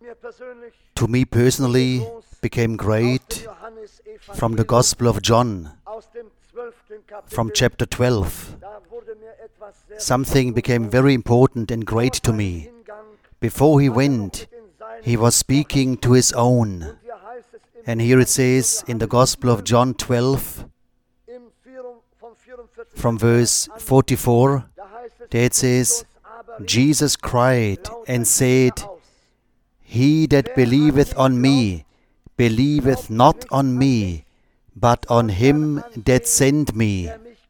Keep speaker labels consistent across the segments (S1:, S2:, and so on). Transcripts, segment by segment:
S1: to me personally became great from the Gospel of John, from chapter 12. Something became very important and great to me. Before he went, he was speaking to his own. And here it says in the Gospel of John 12, from verse 44, there it says, Jesus cried and said, He that believeth on me, believeth not on me, but on him that sent me.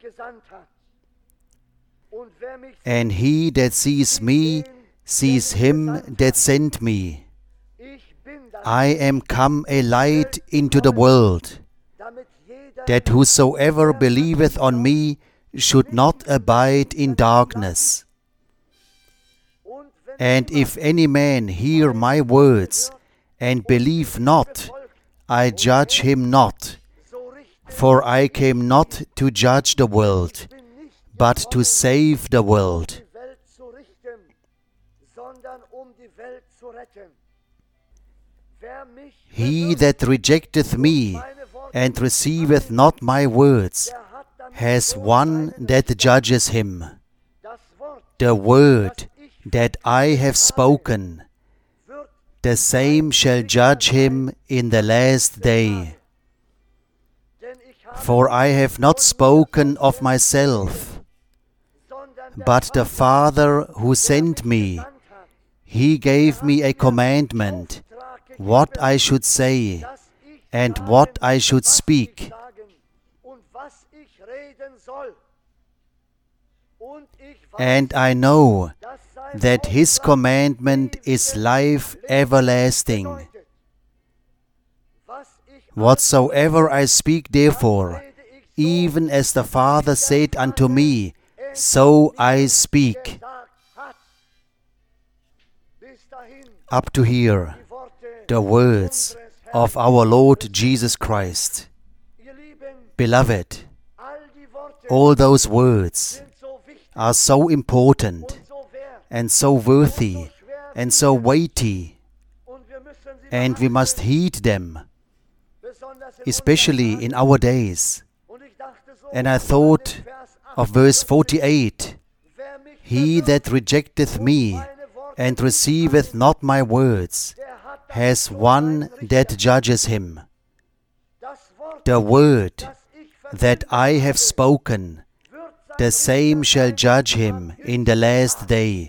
S1: And he that sees me, sees him that sent me. I am come a light into the world, that whosoever believeth on me should not abide in darkness. And if any man hear my words and believe not, I judge him not. For I came not to judge the world, but to save the world. He that rejecteth me and receiveth not my words has one that judges him. The word that I have spoken, the same shall judge him in the last day. For I have not spoken of myself, but the Father who sent me, He gave me a commandment, what I should say and what I should speak. And I know that His commandment is life everlasting. Whatsoever I speak therefore, even as the Father said unto me, so I speak. Up to here, the words of our Lord Jesus Christ. Beloved, all those words are so important and so worthy and so weighty, and we must heed them, especially in our days. And I thought of verse 48, He that rejecteth me and receiveth not my words has one that judges him. The word that I have spoken, the same shall judge him in the last day.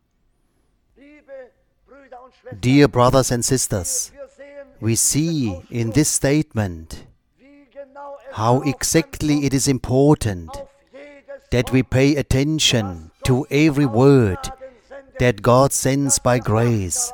S1: Dear brothers and sisters, we see in this statement how exactly it is important that we pay attention to every word that God sends by grace,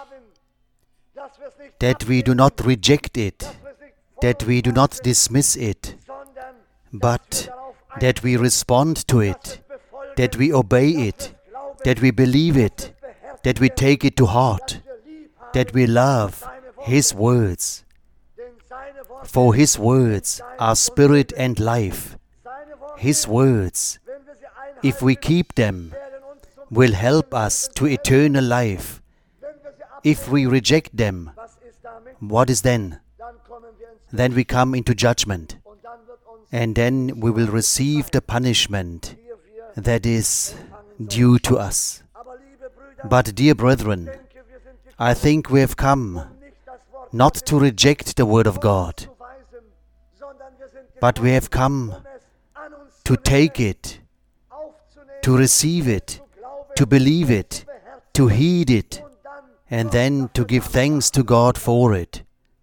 S1: that we do not reject it, that we do not dismiss it, but that we respond to it, that we obey it, that we believe it, that we take it to heart, that we love His words. For His words are spirit and life. His words, if we keep them, will help us to eternal life. If we reject them, what is then? Then we come into judgment, and then we will receive the punishment that is due to us. But dear brethren, I think we have come not to reject the Word of God, but we have come to take it, to receive it, to believe it, to heed it, and then to give thanks to God for it.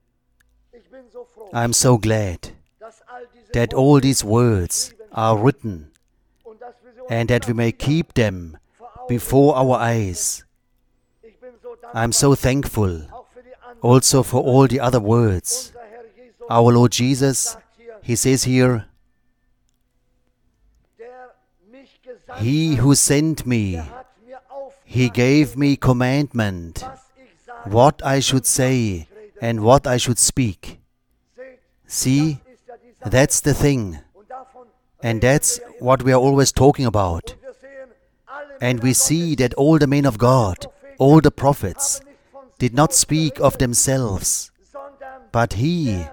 S1: I am so glad that all these words are written and that we may keep them before our eyes. I am so thankful also for all the other words. Our Lord Jesus, He says here, He who sent me, He gave me commandment, what I should say and what I should speak. See, that's the thing. And that's what we are always talking about. And we see that all the men of God, all the prophets, did not speak of themselves, but He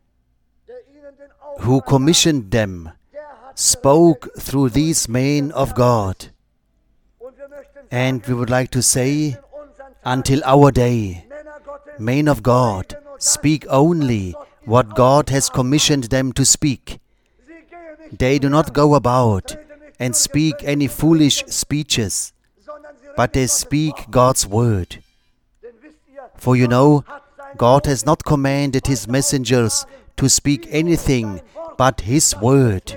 S1: who commissioned them spoke through these men of God. And we would like to say, until our day, men of God speak only what God has commissioned them to speak. They do not go about and speak any foolish speeches, but they speak God's word. For you know, God has not commanded His messengers to speak anything but His word.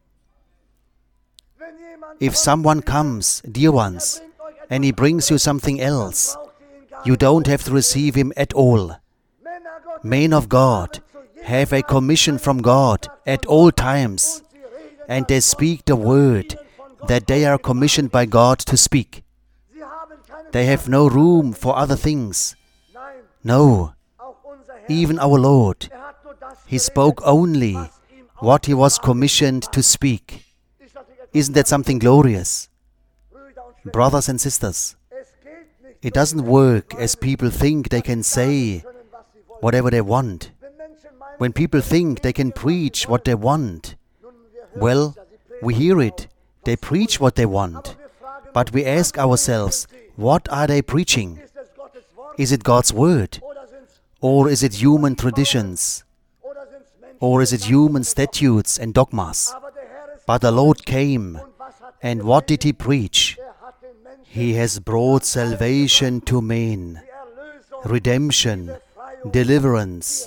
S1: If someone comes, dear ones, and he brings you something else, you don't have to receive him at all. Men of God have a commission from God at all times, and they speak the word that they are commissioned by God to speak. They have no room for other things. No, even our Lord, He spoke only what He was commissioned to speak. Isn't that something glorious? Brothers and sisters, it doesn't work as people think they can say whatever they want. When people think they can preach what they want, well, we hear it. They preach what they want. But we ask ourselves, what are they preaching? Is it God's word? Or is it human traditions? Or is it human statutes and dogmas? But the Lord came, and what did He preach? He has brought salvation to men, redemption, deliverance.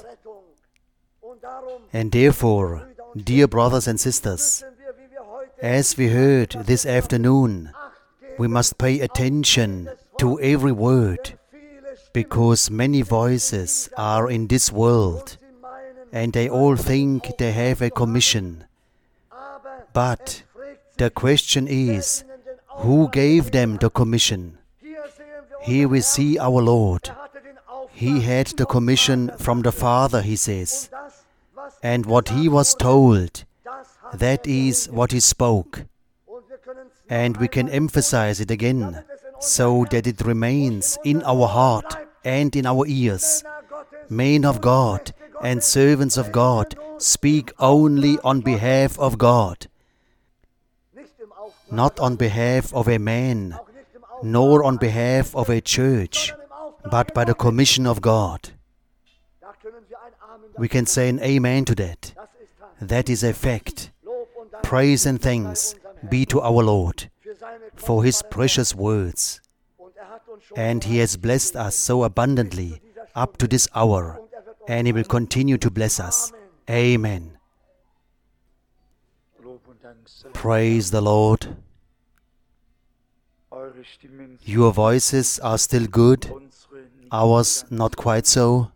S1: And therefore, dear brothers and sisters, as we heard this afternoon, we must pay attention to every word, because many voices are in this world, and they all think they have a commission. But the question is, who gave them the commission? Here we see our Lord. He had the commission from the Father, He says. And what He was told, that is what He spoke. And we can emphasize it again, so that it remains in our heart and in our ears. Men of God and servants of God speak only on behalf of God. Not on behalf of a man, nor on behalf of a church, but by the commission of God. We can say an amen to that. That is a fact. Praise and thanks be to our Lord for His precious words. And He has blessed us so abundantly up to this hour, and He will continue to bless us. Amen. Praise the Lord. Your voices are still good, ours not quite so,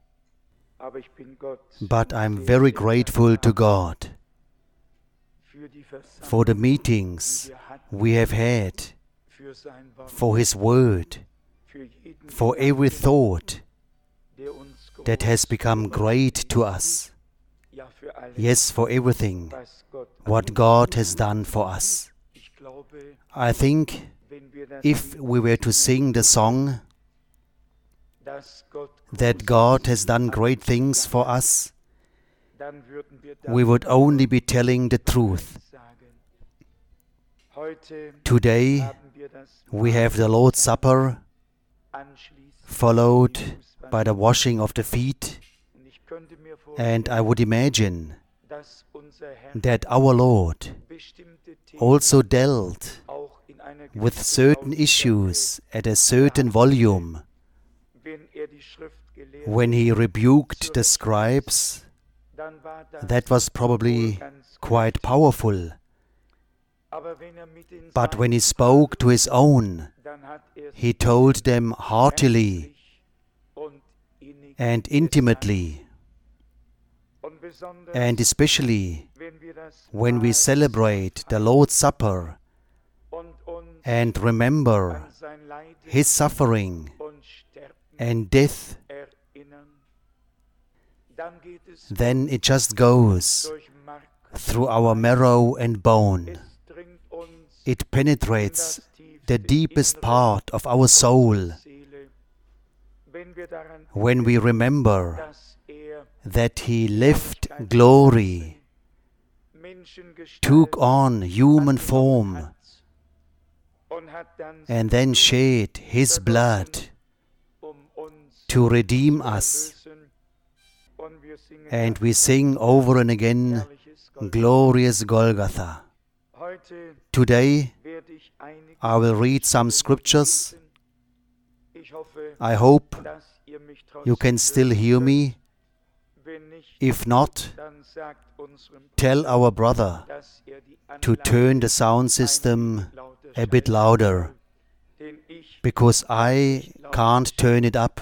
S1: but I'm very grateful to God for the meetings we have had, for His Word, for every thought that has become great to us. Yes, for everything what God has done for us. I think if we were to sing the song that God has done great things for us, we would only be telling the truth. Today we have the Lord's Supper, followed by the washing of the feet, and I would imagine that our Lord also dealt with certain issues at a certain volume. When He rebuked the scribes, that was probably quite powerful. But when He spoke to His own, He told them heartily and intimately. And especially when we celebrate the Lord's Supper and remember His suffering and death, then it just goes through our marrow and bone. It penetrates the deepest part of our soul. when we remember that He left glory, took on human form, and then shed His blood to redeem us. And we sing over and again, Glorious Golgotha. Today, I will read some scriptures. I hope you can still hear me. If not, tell our brother to turn the sound system a bit louder, because I can't turn it up.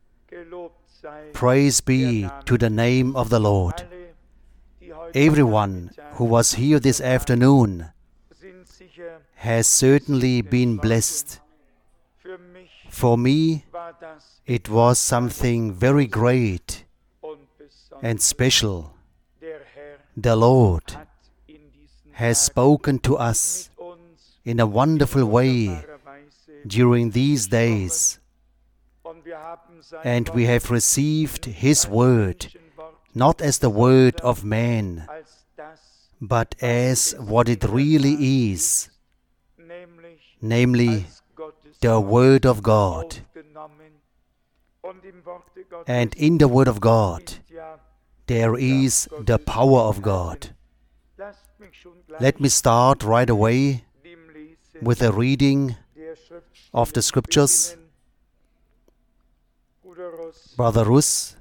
S1: Praise be to the name of the Lord. Everyone who was here this afternoon has certainly been blessed. For me, it was something very great and special. The Lord has spoken to us in a wonderful way during these days, and we have received His word not as the word of man, but as what it really is, namely the Word of God. And in the Word of God, there is the power of God. Let me start right away with a reading of the scriptures. Brother Russ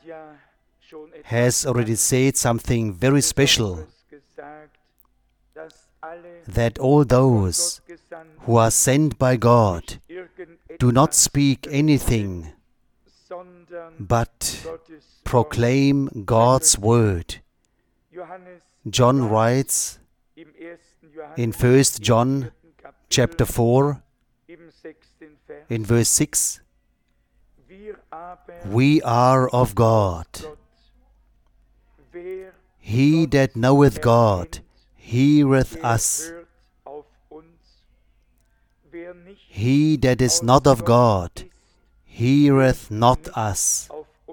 S1: has already said something very special, that all those who are sent by God do not speak anything, but proclaim God's word. John writes in 1 John chapter 4, in verse 6, we are of God. He that knoweth God heareth us. He that is not of God heareth not us.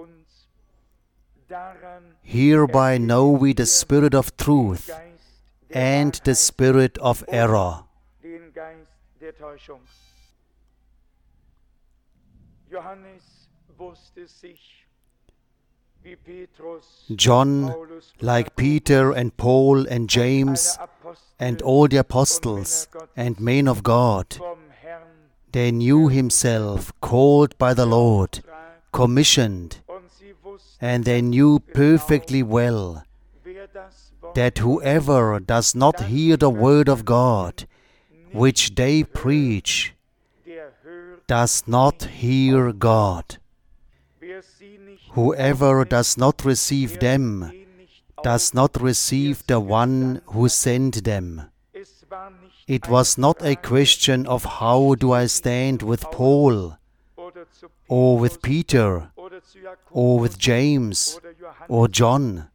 S1: Hereby know we the spirit of truth and the spirit of error. John, like Peter and Paul and James and all the apostles and men of God, they knew himself called by the Lord, commissioned, and they knew perfectly well that whoever does not hear the word of God, which they preach, does not hear God. Whoever does not receive them does not receive the one who sent them. It was not a question of how do I stand with Paul, or with Peter, or with James, or John.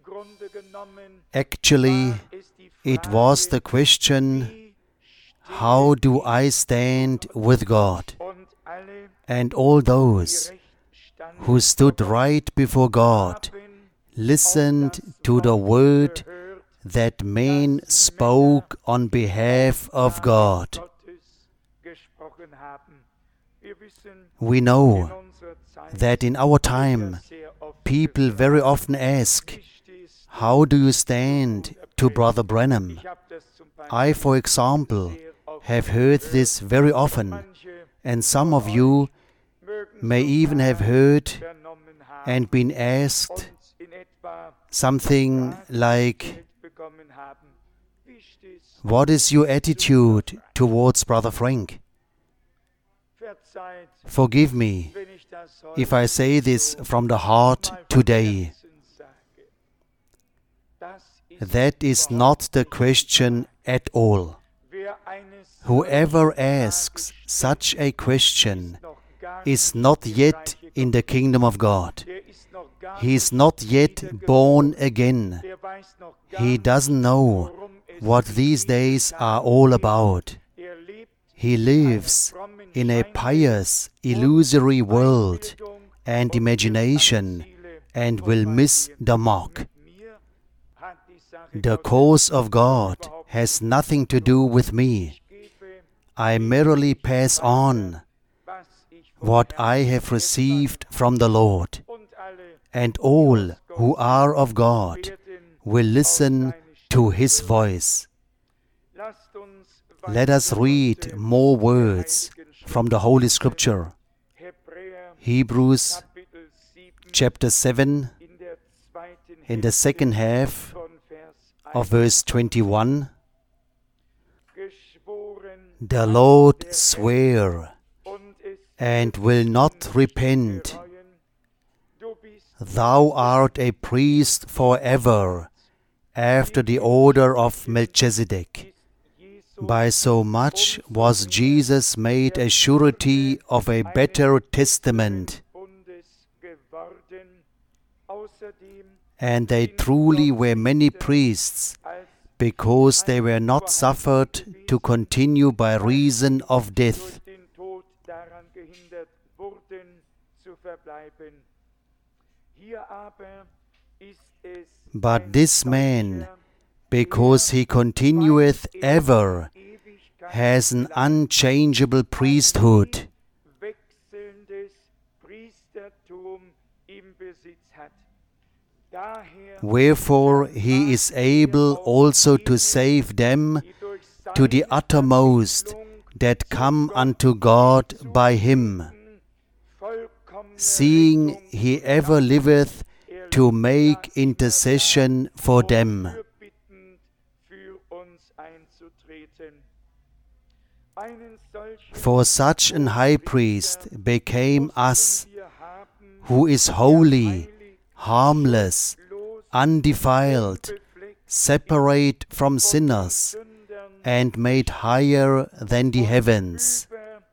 S1: Actually, it was the question, how do I stand with God? And all those who stood right before God listened to the word that man spoke on behalf of God. We know that in our time, people very often ask, how do you stand to Brother Branham? I, for example, have heard this very often, and some of you may even have heard and been asked something like, what is your attitude towards Brother Frank? Forgive me if I say this from the heart today. That is not the question at all. Whoever asks such a question is not yet in the kingdom of God. He is not yet born again. He doesn't know what these days are all about. He lives in a pious, illusory world and imagination and will miss the mark. The cause of God has nothing to do with me. I merely pass on what I have received from the Lord, and all who are of God will listen to His voice. Let us read more words from the Holy Scripture. Hebrews chapter 7, in the second half of verse 21. The Lord sware and will not repent. Thou art a priest forever, after the order of Melchizedek. By so much was Jesus made a surety of a better testament. And they truly were many priests, because they were not suffered to continue by reason of death. But this man, because he continueth ever, has an unchangeable priesthood. Wherefore he is able also to save them to the uttermost that come unto God by him, seeing he ever liveth to make intercession for them. For such an high priest became us, who is holy, harmless, undefiled, separate from sinners, and made higher than the heavens,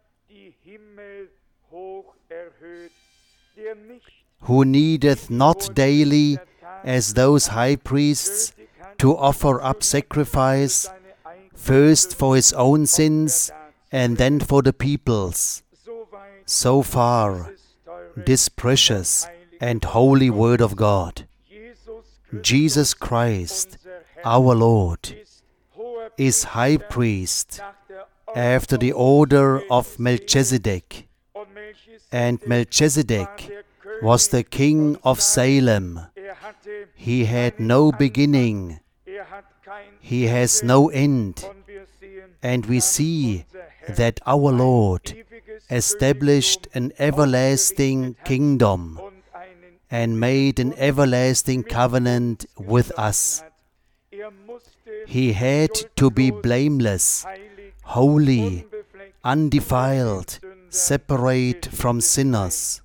S1: who needeth not daily, as those high priests, to offer up sacrifice, first for his own sins, and then for the people's. So far, this precious and holy Word of God. Jesus Christ, our Lord, is High Priest after the order of Melchizedek. And Melchizedek was the king of Salem. He had no beginning. He has no end. And we see that our Lord established an everlasting kingdom and made an everlasting covenant with us. He had to be blameless, holy, undefiled, separate from sinners.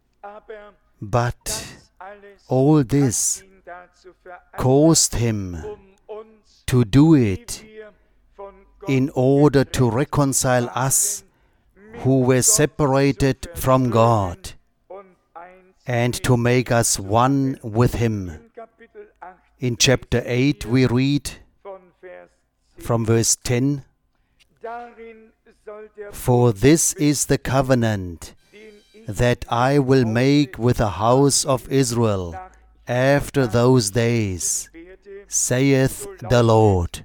S1: But all this caused him to do it in order to reconcile us who were separated from God, and to make us one with Him. In chapter 8 we read from verse 10, For this is the covenant that I will make with the house of Israel after those days, saith the Lord.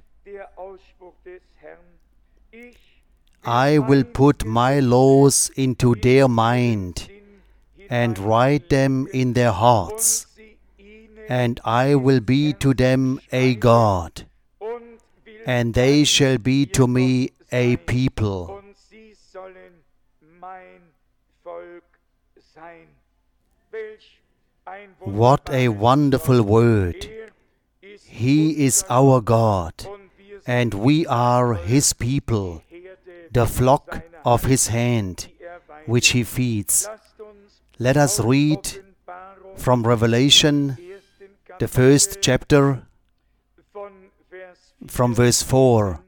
S1: I will put my laws into their mind, and write them in their hearts, and I will be to them a God, and they shall be to me a people. What a wonderful word! He is our God, and we are His people, the flock of His hand, which He feeds. Let us read from Revelation, the first chapter, from verse 4.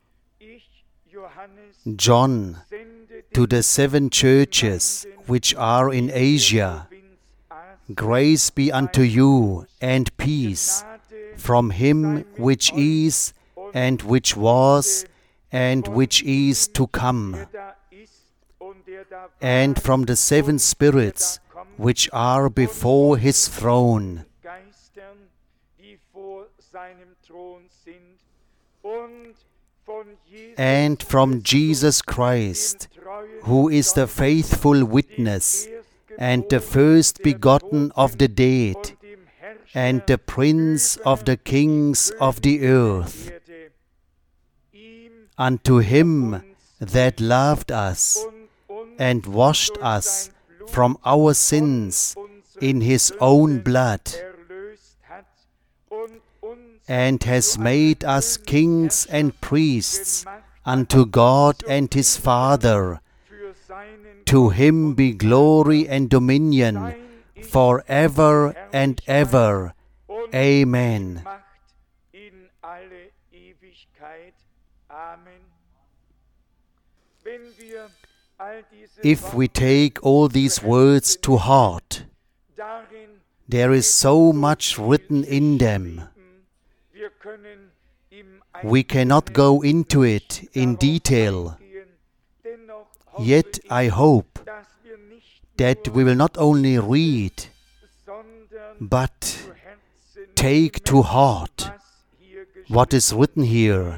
S1: John, to the 7 churches which are in Asia, grace be unto you and peace from Him which is, and which was, and which is to come, and from the 7 spirits which are before his throne, and from Jesus Christ, who is the faithful witness, and the first begotten of the dead, and the Prince of the kings of the earth. Unto him that loved us, and washed us from our sins in his own blood, and has made us kings and priests unto God and his Father. To him be glory and dominion for ever and ever. Amen. If we take all these words to heart, there is so much written in them. We cannot go into it in detail. Yet I hope that we will not only read, but take to heart what is written here,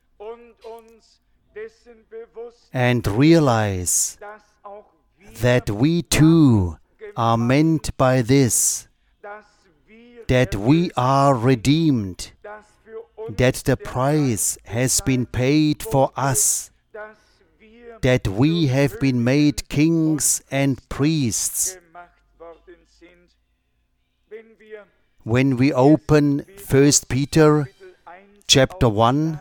S1: and realize that we too are meant by this, that we are redeemed, that the price has been paid for us, that we have been made kings and priests. When we open 1 Peter chapter 1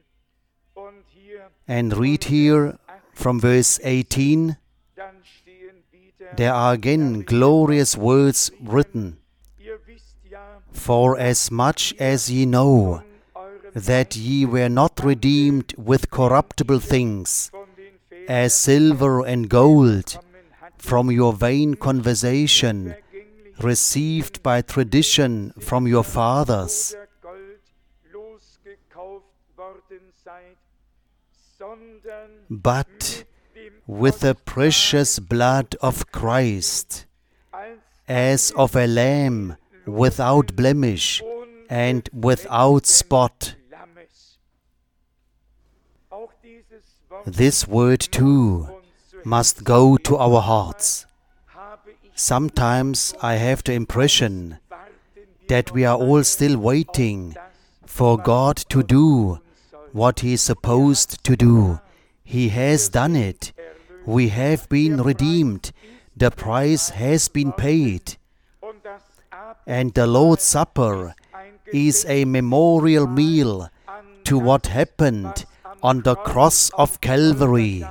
S1: and read here from verse 18, there are again glorious words written. For as much as ye know that ye were not redeemed with corruptible things, as silver and gold, from your vain conversation, received by tradition from your fathers, but with the precious blood of Christ, as of a lamb without blemish and without spot. This word too must go to our hearts. Sometimes I have the impression that we are all still waiting for God to do what He is supposed to do. He has done it. We have been redeemed. The price has been paid. And the Lord's Supper is a memorial meal to what happened on the cross of Calvary.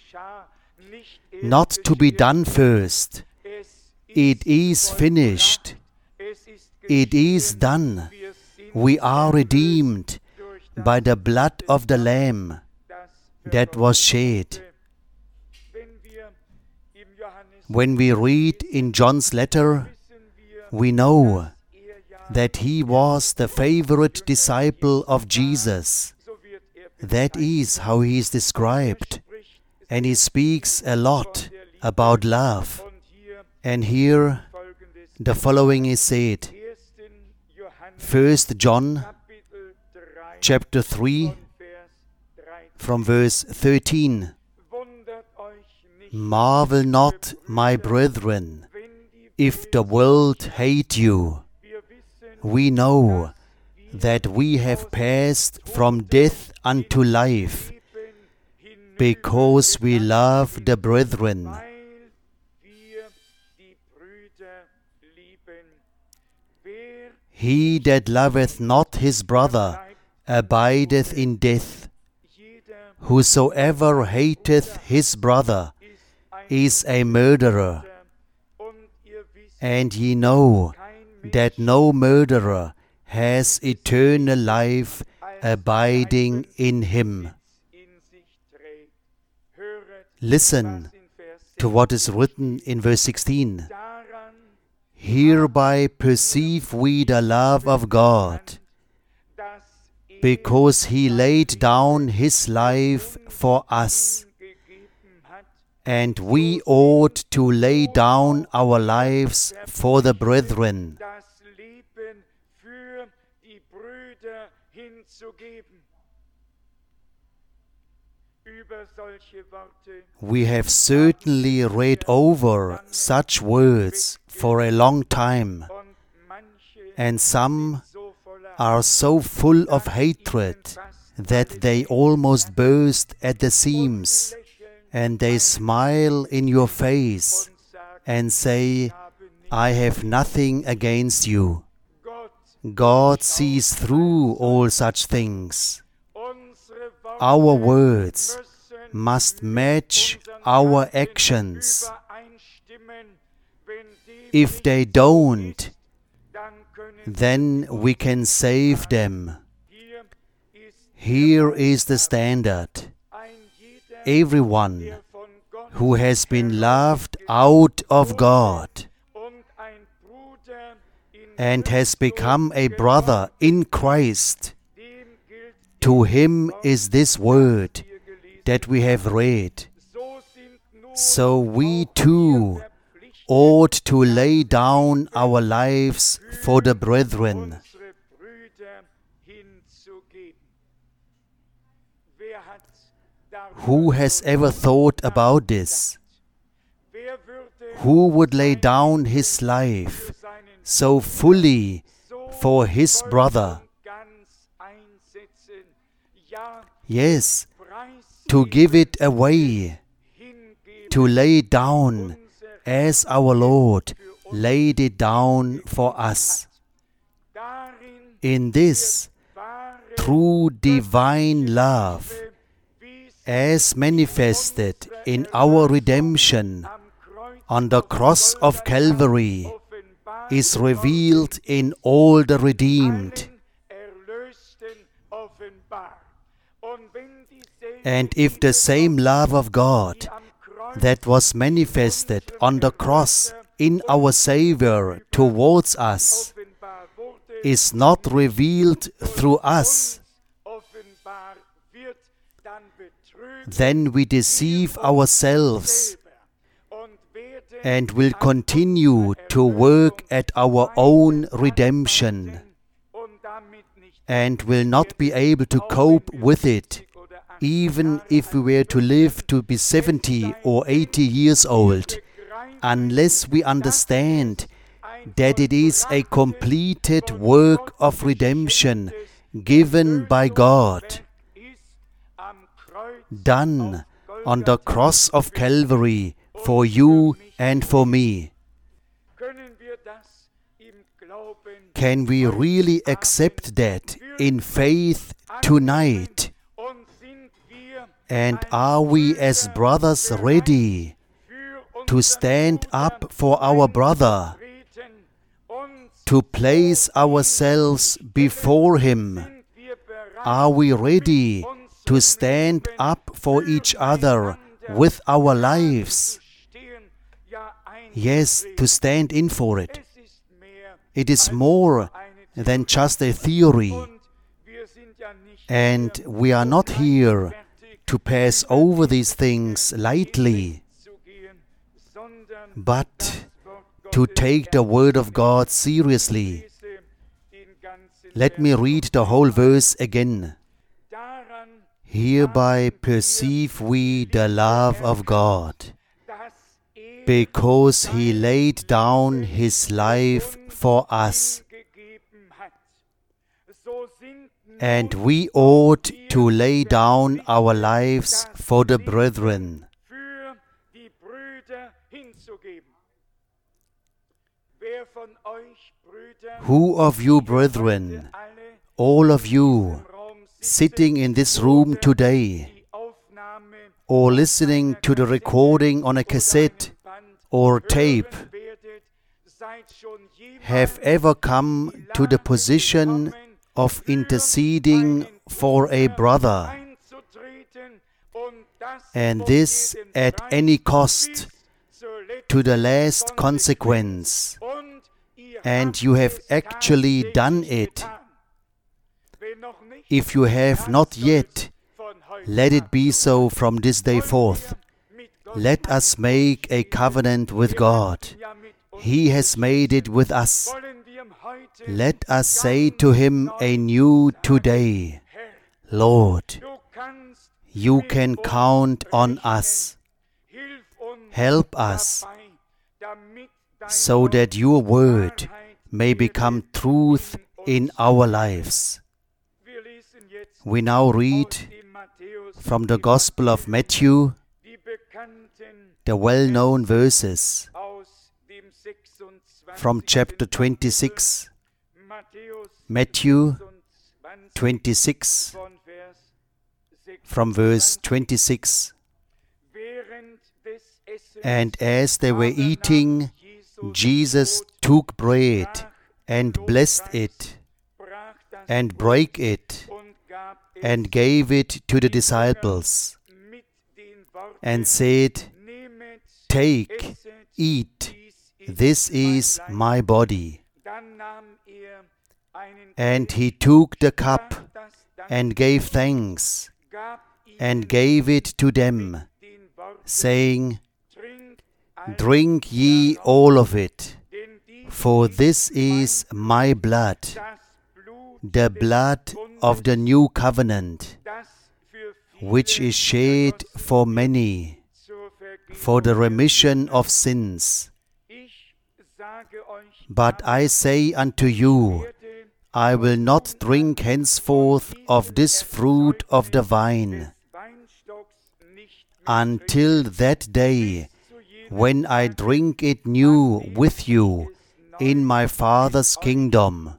S1: Not to be done first. It is finished. It is done. We are redeemed by the blood of the Lamb that was shed. When we read in John's letter, we know that he was the favorite disciple of Jesus. That is how he is described. And he speaks a lot about love. And here the following is said. 1 John chapter 3 from verse 13. Marvel not, my brethren, if the world hate you. We know that we have passed from death unto life, because we love the brethren. He that loveth not his brother abideth in death. Whosoever hateth his brother is a murderer. And ye know that no murderer has eternal life abiding in him. Listen to what is written in verse 16. Hereby perceive we the love of God, because He laid down His life for us, And we ought to lay down our lives for the brethren.
S2: das Leben für die Brüder hinzugeben. Über solche Worte
S1: We have certainly read over such words for a long time,
S2: und manche
S1: and some
S2: so voller
S1: are so full of hatred that they almost burst at the seams, and they smile in your face and say, I have nothing against you.
S2: Gott
S1: God sees through all such things.
S2: unsere
S1: Our
S2: Worte
S1: words
S2: müssen
S1: must match
S2: unseren
S1: our
S2: Handeln
S1: actions.
S2: übereinstimmen. Wenn die
S1: If they don't,
S2: dann können
S1: then we can save them.
S2: hier ist
S1: Here is the standard.
S2: ein jeder,
S1: Everyone
S2: der von Gott
S1: who has been loved out of God
S2: und ein Bruder in
S1: and has become a brother in Christ,
S2: dem gilt,
S1: to him is this word
S2: hier gelesen.
S1: that we have read.
S2: So sind nun
S1: So we
S2: auch
S1: too
S2: wir verpflichtet,
S1: ought to lay down our lives for the brethren.
S2: unsere Brüder hinzugeben. Wer hat darüber
S1: Who has ever thought about this?
S2: Wer würde
S1: Who would lay down his life
S2: seinen
S1: so fully
S2: so
S1: for his
S2: voll
S1: brother?
S2: und ganz einsetzen? Ja,
S1: Yes,
S2: preis
S1: to give it away,
S2: hingeben,
S1: to lay down
S2: unser
S1: as our Lord laid it down for us.
S2: darin
S1: In this
S2: wahre
S1: true divine love,
S2: wie sie
S1: as manifested in our redemption
S2: am Kreuz
S1: on the cross of Calvary,
S2: offenbart
S1: is revealed in all the redeemed.
S2: allen Erlösten offenbar. Und wenn dieselbe
S1: And if the same love of God
S2: am Kreuz
S1: that was manifested on the cross in our Savior towards us
S2: offenbar wurde,
S1: is not revealed through us,
S2: offenbar wird, dann betrügen
S1: then we deceive ourselves
S2: selber und werden
S1: and will continue to work at our own redemption
S2: und damit nicht
S1: and will not be able to cope with it,
S2: oder
S1: even if we were to live to be 70 or 80 years old, unless we understand that it is a completed work of redemption given by God,
S2: ist am Kreuz
S1: done on the cross of Calvary for you and for me.
S2: können wir das im Glauben
S1: Can we really accept that in faith tonight?
S2: und sind wir
S1: And are we as brothers ready
S2: für
S1: to stand up for our brother,
S2: treten und
S1: to place ourselves before him?
S2: sind wir bereit
S1: Are we ready to stand up for each other with our lives?
S2: stehen, ja
S1: Yes, to stand in for it.
S2: es ist mehr
S1: It is more
S2: eine
S1: than just a theory,
S2: und wir sind ja nicht
S1: and we are not here to pass over these things lightly,
S2: zu gehen, sondern
S1: but
S2: Wort
S1: to
S2: Gottes
S1: take the Word of God seriously.
S2: lese den ganzen
S1: Let me read the whole verse again.
S2: daran,
S1: Hereby perceive we the love of God,
S2: dass
S1: because He laid down His life for us,
S2: gegeben hat. So sind
S1: and we ought to lay down our lives for the brethren.
S2: für die Brüder hinzugeben. Wer von euch Brüder
S1: Who of you, brethren,
S2: alle
S1: all of you,
S2: im Raum
S1: sitting in this room today,
S2: die Aufnahme
S1: or listening to the recording on a cassette
S2: Band
S1: or tape,
S2: hören werdet, seid schon
S1: have ever come to the position of interceding for a brother,
S2: einzutreten und das
S1: and this at any cost, to the last consequence,
S2: und ihr
S1: and
S2: habt
S1: you have
S2: es
S1: actually
S2: tatsächlich
S1: done it.
S2: getan. Wenn noch nicht,
S1: If you have not yet,
S2: von heute
S1: let it be so from this day forth. Let us make a covenant with God. He has made it with us. Let us say to Him anew today, Lord, You can count on us. Help us so that Your word may become truth in our lives. We now read from the Gospel of Matthew, the well-known verses from chapter 26, Matthew 26, from verse 26. And as they were eating, Jesus took bread and blessed it, and brake it, and gave it to the disciples, and said, Take, eat, this is my body. And He took the cup, and gave thanks, and gave it to them, saying, Drink ye all of it, for this is my blood, the blood of the new covenant, which is shed for many, for the remission of sins. But I say unto you, I will not drink henceforth of this fruit of the vine, until that day when I drink it new with you in my Father's kingdom.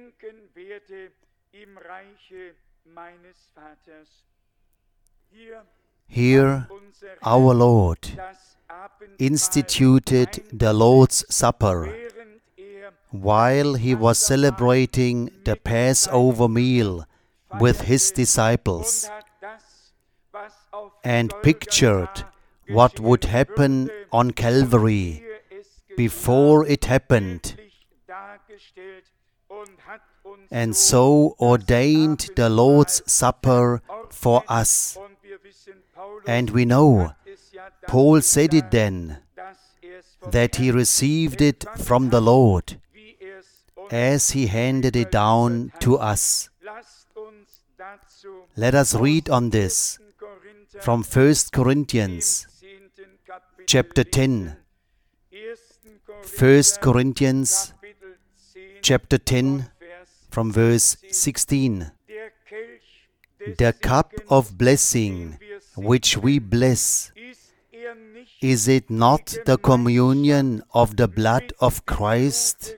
S1: Here our Lord instituted the Lord's Supper while He was celebrating the Passover meal with His disciples, and pictured what would happen on Calvary before it happened, and so ordained the Lord's Supper for us. And we know, Paul said it then, that he received it from the Lord as he handed it down to us. Let us read on this from 1 Corinthians chapter 10. 1 Corinthians chapter 10 from verse 16. The cup of blessing which we bless, is it not the communion of the blood of Christ?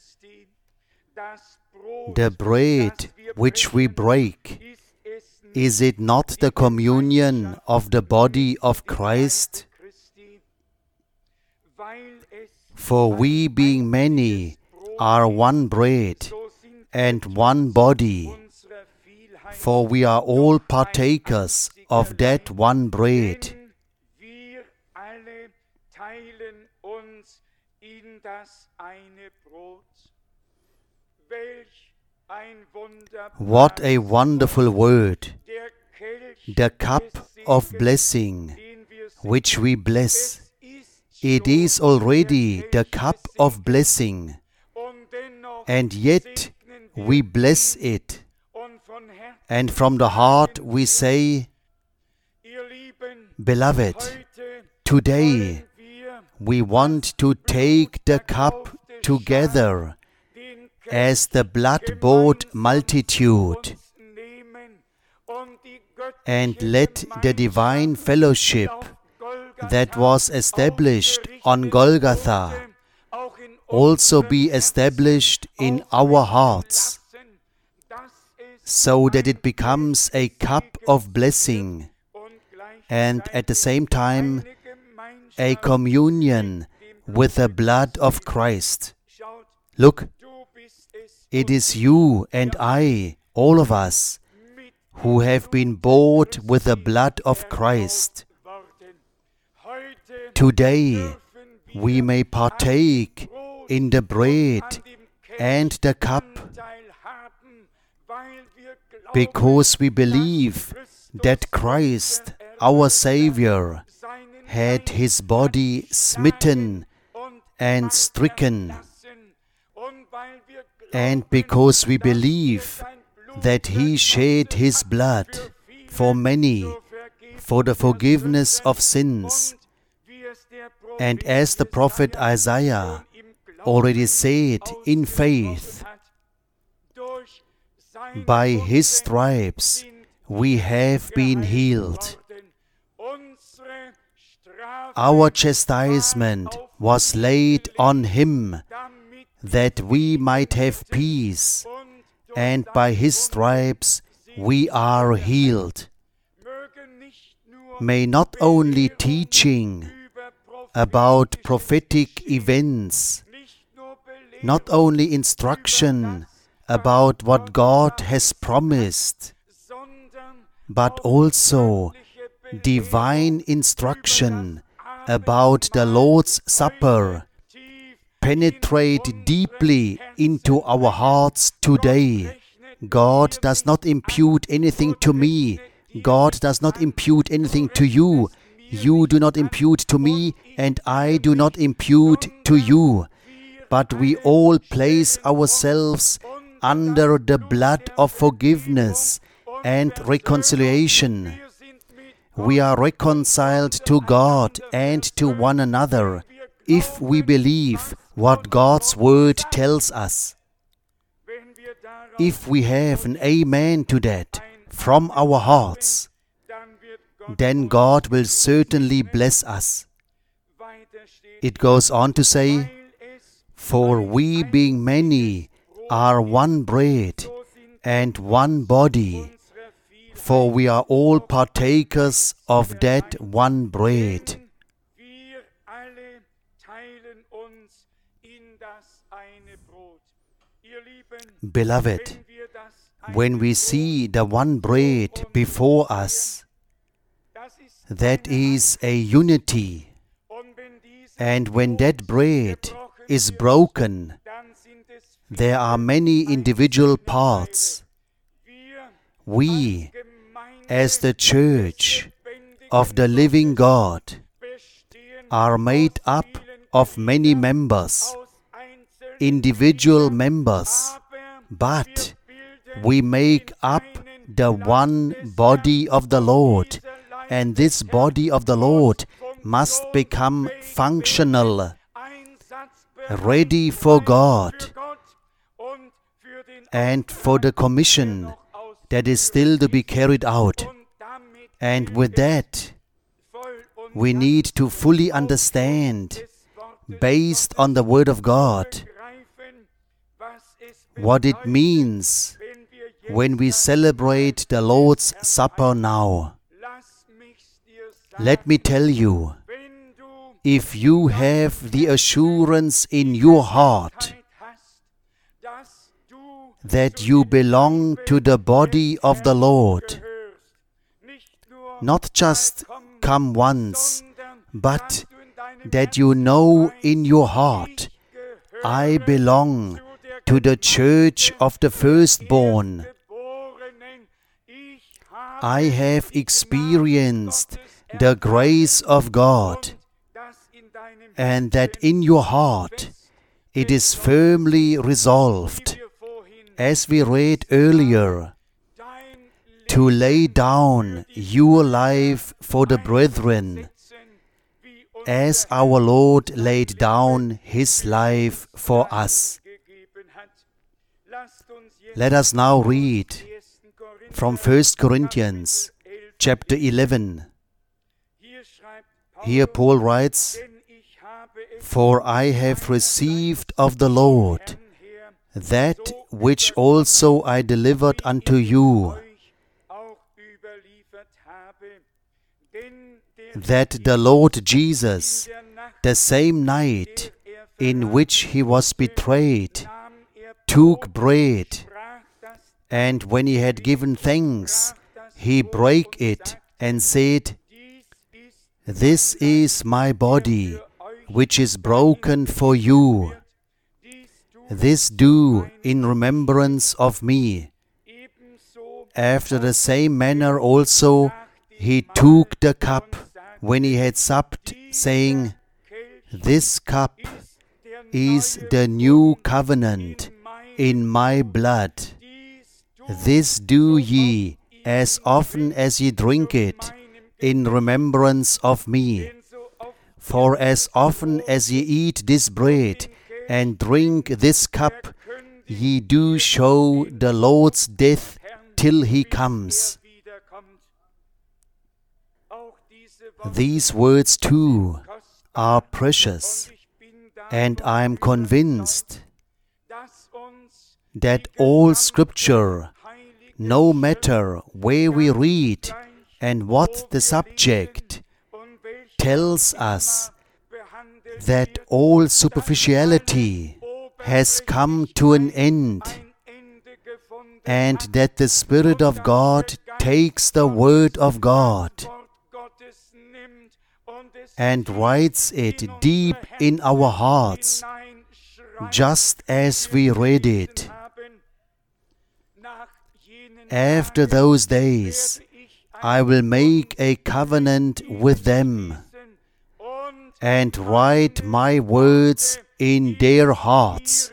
S1: The bread which we break, is it not the communion of the body of Christ? For we being many are one bread and one body, for we are all partakers of that one bread. What a wonderful word! The cup of blessing which we bless, it is already the cup of blessing, and yet we bless it, and from the heart we say, Beloved, today we want to take the cup together as the blood-bought multitude, and let the divine fellowship that was established on Golgotha also be established in our hearts, so that it becomes a cup of blessing, and at the same time a communion with the blood of Christ. Look, it is you and I, all of us, who have been bought with the blood of Christ. Today we may partake in the bread and the cup, because we believe that Christ, our Savior, had his body smitten and stricken, and because we believe that he shed his blood for many for the forgiveness of sins, and as the prophet Isaiah already said in faith, by his stripes we have been healed. Our chastisement was laid on him, that we might have peace, and by his stripes we are healed. May not only teaching about prophetic events, not only instruction about what God has promised, but also divine instruction about the Lord's Supper penetrate deeply into our hearts today. God does not impute anything to me. God does not impute anything to you. You do not impute to me, and I do not impute to you. But we all place ourselves under the blood of forgiveness and reconciliation. We are reconciled to God and to one another if we believe what God's Word tells us. If we have an amen to that from our hearts, then God will certainly bless us. It goes on to say, for we being many are one bread and one body, for we are all partakers of that one bread. Beloved, when we see the one bread before us, that is a unity. And when that bread is broken, there are many individual parts. We, as the Church of the living God, are made up of many members, individual members, but we make up the one body of the Lord, and this body of the Lord must become functional, ready for God and for the commission that is still to be carried out. And with that, we need to fully understand, based on the Word of God, what it means when we celebrate the Lord's Supper now. Let me tell you, if you have the assurance in your heart that you belong to the body of the Lord, not just come once, but that you know in your heart, I belong to the church of the firstborn. I have experienced the grace of God, and that in your heart it is firmly resolved, as we read earlier, to lay down your life for the brethren, as our Lord laid down His life for us. Let us now read from 1 Corinthians chapter 11. Here Paul writes, for I have received of the Lord that which also I delivered unto you, that the Lord Jesus, the same night in which He was betrayed, took bread, and when He had given thanks, He brake it and said, this is my body, which is broken for you. This do in remembrance of me. After the same manner also He took the cup when he had supped, saying, "This cup is the new covenant in my blood. This do ye, as often as ye drink it, in remembrance of me. For as often as ye eat this bread and drink this cup, ye do show the Lord's death till he comes." These words too are precious, and I am convinced that all Scripture, no matter where we read and what the subject, tells us that all superficiality has come to an end, and that the Spirit of God takes the Word of God and writes it deep in our hearts, just as we read it. After those days, I will make a covenant with them and write my words in their hearts.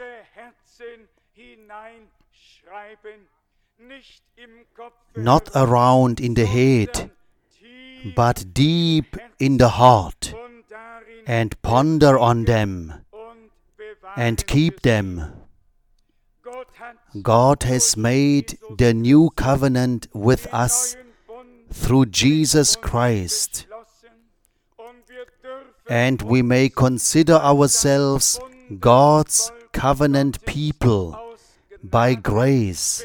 S1: Not around in the head, but deep in the heart, and ponder on them and keep them. God has made the new covenant with us through Jesus Christ, and we may consider ourselves God's covenant people by grace,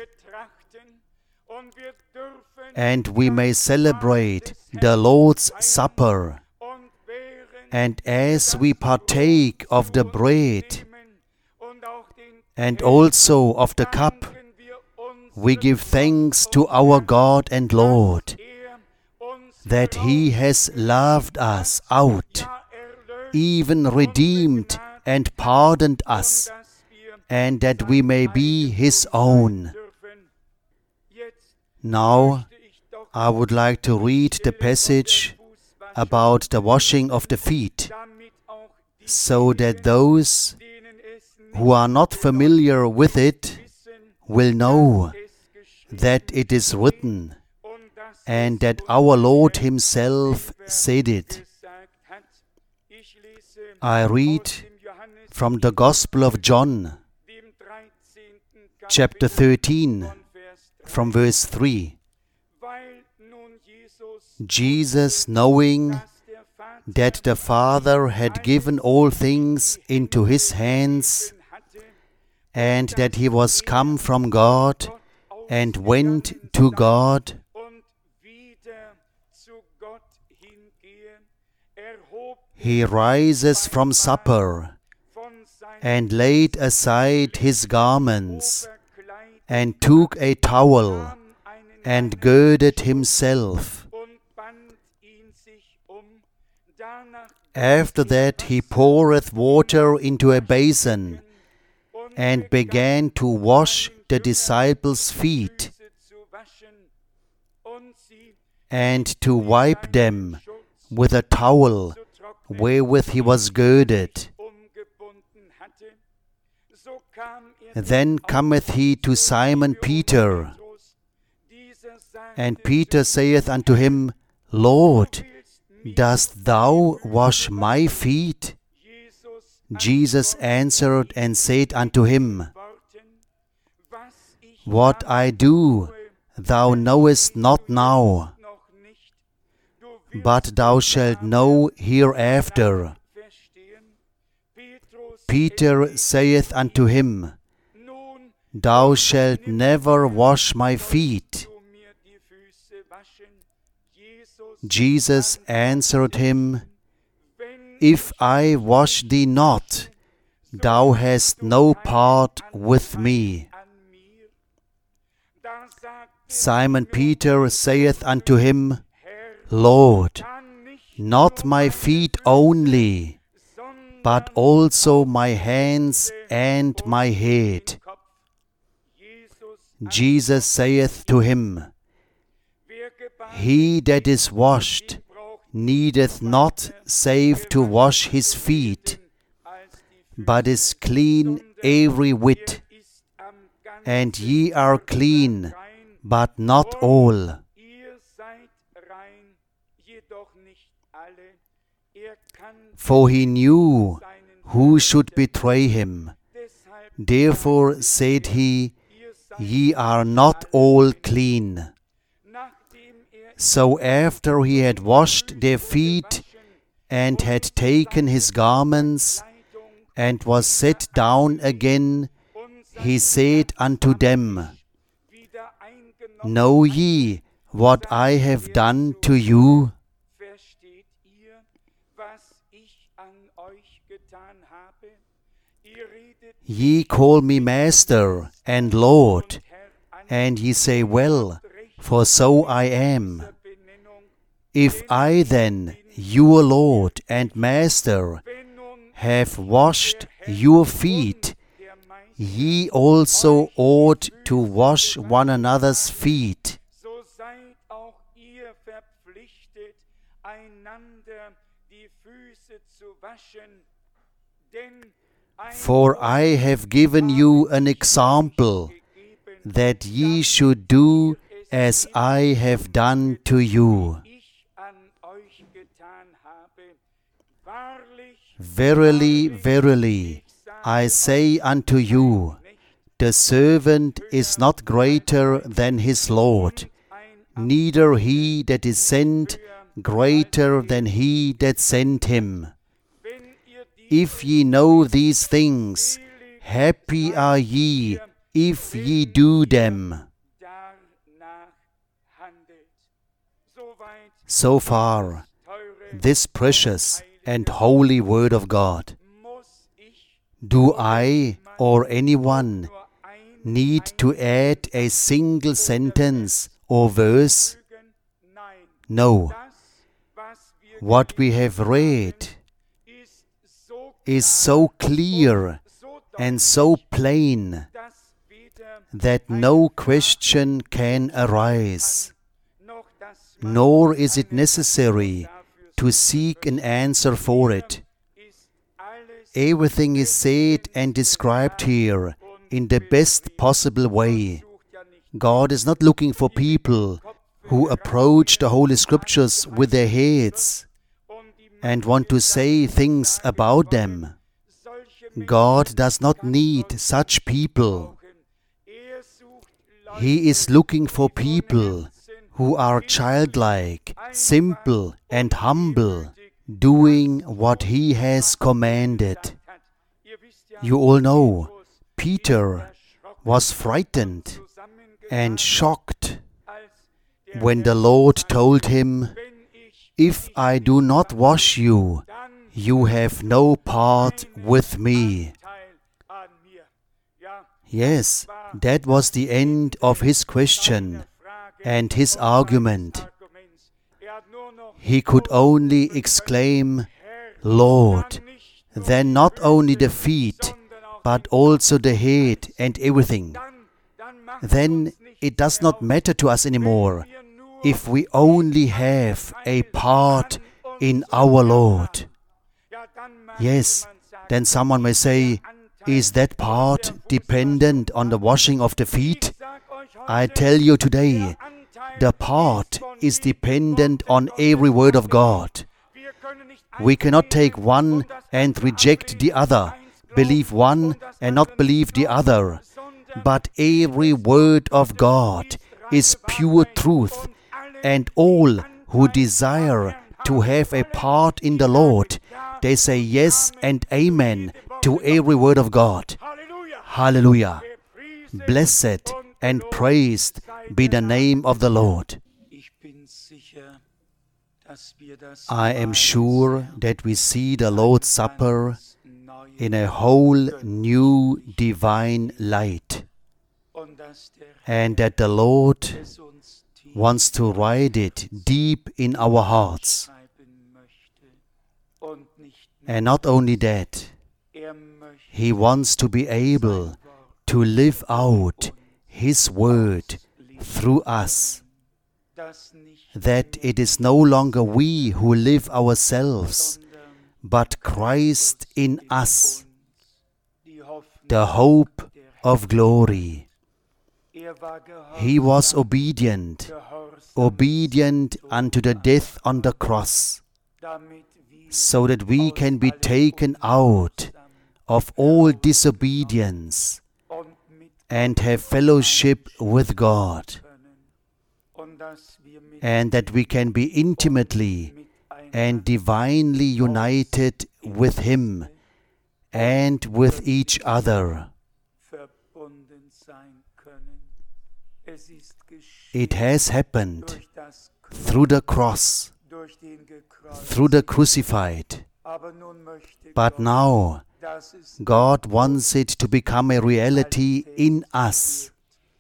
S1: and we may celebrate the Lord's Supper. And as we partake of the bread and also of the cup, we give thanks to our God and Lord that He has loved us out, even redeemed and pardoned us, and that we may be His own. Now, I would like to read the passage about the washing of the feet, so that those who are not familiar with it will know that it is written, and that our Lord Himself said it. I read from the Gospel of John, chapter 13, from verse 3. Jesus, knowing that the Father had given all things into His hands, and that He was come from God and went to God, He rises from supper, and laid aside His garments, and took a towel, and girded Himself. After that He poureth water into a basin, and began to wash the disciples' feet, and to wipe them with a towel wherewith He was girded. Then cometh He to Simon Peter, and Peter saith unto Him, Lord, dost thou wash my feet? Jesus answered and said unto him, What I do thou knowest not now, but thou shalt know hereafter. Peter saith unto him, Thou shalt never wash my feet. Jesus answered him, If I wash thee not, thou hast no part with me. Simon Peter saith unto him, Lord, not my feet only, but also my hands and my head. Jesus saith to him, He that is washed needeth not save to wash his feet, but is clean every whit. And ye are clean, but not all. For he knew who should betray him. Therefore said he, Ye are not all clean. So after he had washed their feet, and had taken his garments, and was set down again, he said unto them, Know ye what I have done to you? Ye call me Master and Lord, and ye say, Well, for so I am. If I then, your Lord and Master, have washed your feet, ye also ought to wash one another's feet. For I have given you an example, that ye should do as I have done to you. Verily, verily, I say unto you, the servant is not greater than his Lord, neither he that is sent greater than he that sent him. If ye know these things, happy are ye if ye do them. So far, this precious and holy Word of God. Do I or anyone need to add a single sentence or verse? No. What we have read is so clear and so plain that no question can arise, nor is it necessary to seek an answer for it. Everything is said and described here in the best possible way. God is not looking for people who approach the Holy Scriptures with their heads and want to say things about them. God does not need such people. He is looking for people who are childlike, simple and humble, doing what He has commanded. You all know, Peter was frightened and shocked when the Lord told him, If I do not wash you, you have no part with me. Yes, that was the end of his question and his argument. He could only exclaim, Lord, then not only the feet, but also the head and everything. Then it does not matter to us anymore if we only have a part in our Lord. Yes, then someone may say, is that part dependent on the washing of the feet? I tell you today, the part is dependent on every word of God. We cannot take one and reject the other, believe one and not believe the other. But every word of God is pure truth, and all who desire to have a part in the Lord, they say yes and amen to every word of God. Hallelujah! Blessed and praised be the name of the Lord. I am sure that we see the Lord's Supper in a whole new divine light, and that the Lord wants to write it deep in our hearts. And not only that, He wants to be able to live out His word through us,
S2: dass nicht
S1: that it is no longer we who live ourselves, but Christ in us,
S2: die Hoffnung
S1: the hope of glory.
S2: war
S1: He was obedient,
S2: gehorsam,
S1: obedient unto the death on the cross,
S2: damit wir
S1: so that we can be taken out of all disobedience
S2: und mit
S1: and have fellowship with God,
S2: können und dass wir mit
S1: and that we can be intimately and divinely united with Him and with each other.
S2: verbunden sein können. Es ist geschehen
S1: It has happened
S2: durch das
S1: through the cross,
S2: durch den Gekreuz.
S1: through the crucified.
S2: Aber nun möchte
S1: But
S2: Gott,
S1: now
S2: dass es
S1: God wants it to become a reality in us,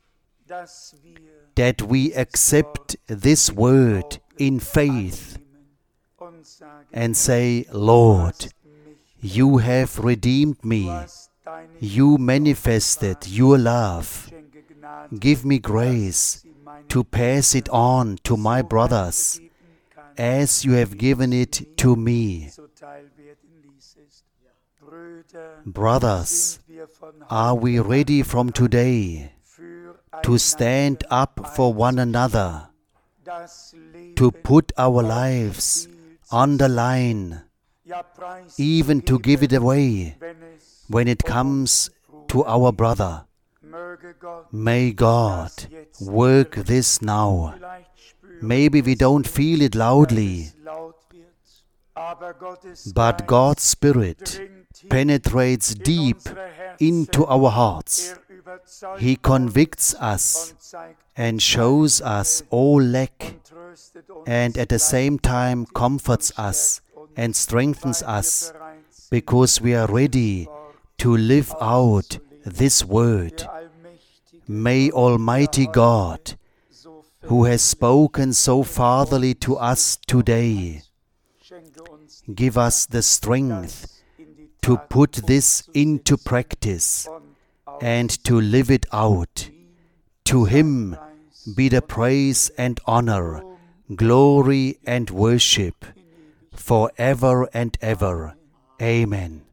S2: dass wir
S1: that we accept this word in faith
S2: nehmen und sagen,
S1: and say, Lord,
S2: mich,
S1: you have redeemed me.
S2: was deine
S1: You manifested your love.
S2: Geschenke Gnade
S1: Give me grace to pass it on to my brothers
S2: geben kann,
S1: as you have given it to me.
S2: zuteil werden ließest. Brüder,
S1: Brothers,
S2: sind wir von
S1: are we ready from today
S2: für
S1: to stand up for one another,
S2: das Leben,
S1: to put our lives on the line,
S2: ja preis,
S1: even to give it away
S2: wenn es
S1: when it comes to our brother?
S2: möge Gott
S1: May God work this now.
S2: vielleicht spüren,
S1: Maybe we don't feel it loudly,
S2: es laut wird, aber Gottes
S1: but
S2: Geist
S1: God's Spirit
S2: dringt tief
S1: penetrates
S2: in
S1: deep
S2: unsere Herzen.
S1: into our hearts.
S2: Überzeugt
S1: He convicts us
S2: und zeigt
S1: and shows us all lack,
S2: und tröstet uns,
S1: and at the same time comforts us and strengthens us,
S2: bereits
S1: because we are ready to live out this word.
S2: der allmächtige
S1: May Almighty God,
S2: so
S1: who has spoken so fatherly to us today,
S2: schenke uns
S1: give us the strength
S2: in die
S1: to
S2: Tat
S1: put this into practice
S2: und auf
S1: and to live it out. To Him
S2: Preis
S1: be the praise and honor, glory and worship, forever and ever. Amen.